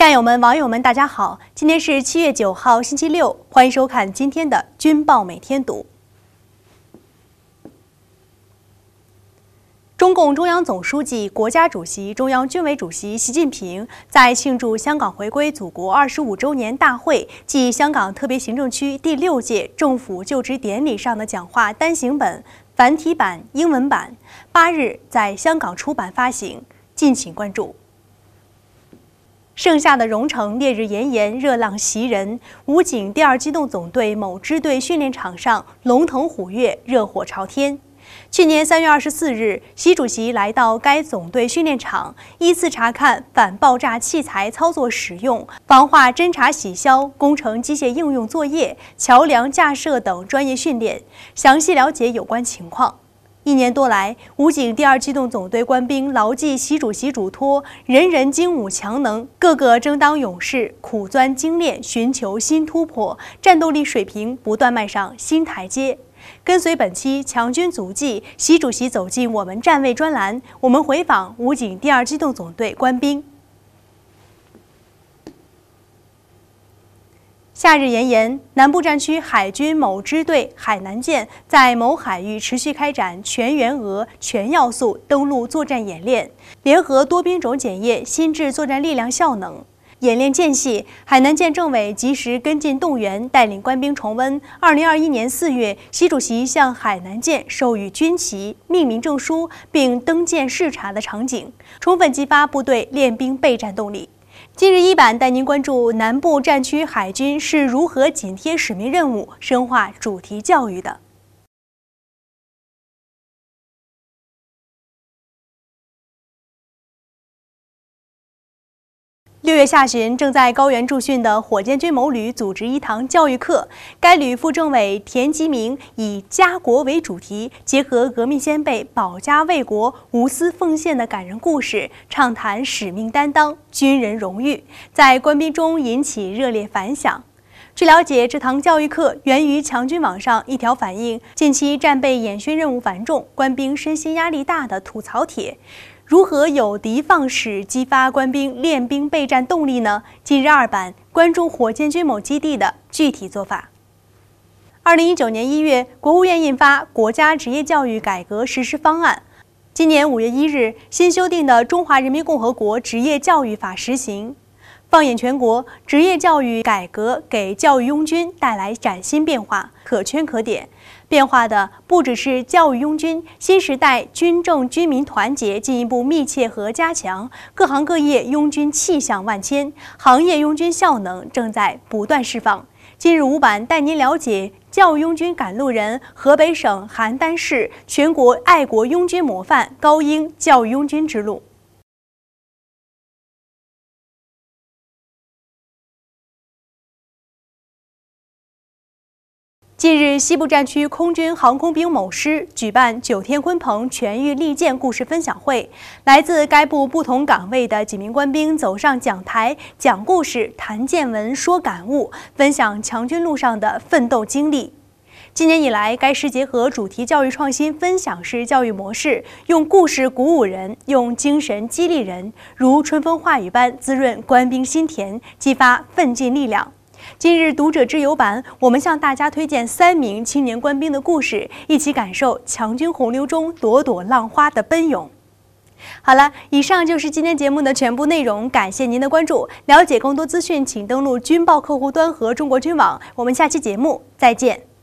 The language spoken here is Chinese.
战友们、网友们，大家好！今天是7月9号，星期六，欢迎收看今天的《军报每天读》。中共中央总书记、国家主席、中央军委主席习近平在庆祝香港回归祖国25周年大会暨香港特别行政区第6届政府就职典礼上的讲话单行本繁体版、英文版8日在香港出版发行，敬请关注。盛夏的蓉城烈日炎炎，热浪袭人。武警第2机动总队某支队训练场上龙腾虎跃，热火朝天。去年3月24日，习主席来到该总队训练场，依次查看反爆炸器材操作使用、防化侦察洗消、工程机械应用作业、桥梁架设等专业训练，详细了解有关情况。1年多来，武警第2机动总队官兵牢记习主席嘱托，人人精武强能，个个争当勇士，苦钻精炼，寻求新突破，战斗力水平不断迈上新台阶。跟随本期强军足迹，习主席走进我们站位专栏，我们回访武警第2机动总队官兵。夏日炎炎，南部战区海军某支队海南舰在某海域持续开展全员额、全要素登陆作战演练，联合多兵种检验新制作战力量效能。演练间隙，海南舰政委及时跟进动员，带领官兵重温2021年4月习主席向海南舰授予军旗、命名证书并登舰视察的场景，充分激发部队练兵备战动力。今日一版带您关注南部战区海军是如何紧贴使命任务、深化主题教育的。6月下旬，正在高原驻训的火箭军某旅组织一堂教育课。该旅副政委田吉明以“家国”为主题，结合革命先辈保家卫国、无私奉献的感人故事，畅谈使命担当、军人荣誉，在官兵中引起热烈反响。据了解，这堂教育课源于强军网上一条反映近期战备演训任务繁重、官兵身心压力大的吐槽帖。如何有的放矢，激发官兵练兵备战动力呢？今日2版关注火箭军某基地的具体做法。2019年1月，国务院印发《国家职业教育改革实施方案》。今年5月1日，新修订的《中华人民共和国职业教育法》实行。放眼全国，职业教育改革给教育拥军带来崭新变化，可圈可点。变化的不只是教育拥军，新时代军政军民团结进一步密切和加强，各行各业拥军气象万千，行业拥军效能正在不断释放。今日5版带您了解教育拥军赶路人、河北省邯郸市全国爱国拥军模范高英教育拥军之路。近日，西部战区空军航空兵某师举办9天鲲鹏全域利剑故事分享会，来自该部不同岗位的几名官兵走上讲台，讲故事、谈见闻、说感悟，分享强军路上的奋斗经历。今年以来，该师结合主题教育创新分享式教育模式，用故事鼓舞人，用精神激励人，如春风化雨般滋润官兵心田，激发奋进力量。今日读者之友版，我们向大家推荐3名青年官兵的故事，一起感受强军洪流中朵朵浪花的奔涌。好了，以上就是今天节目的全部内容，感谢您的关注。了解更多资讯，请登录军报客户端和中国军网。我们下期节目再见。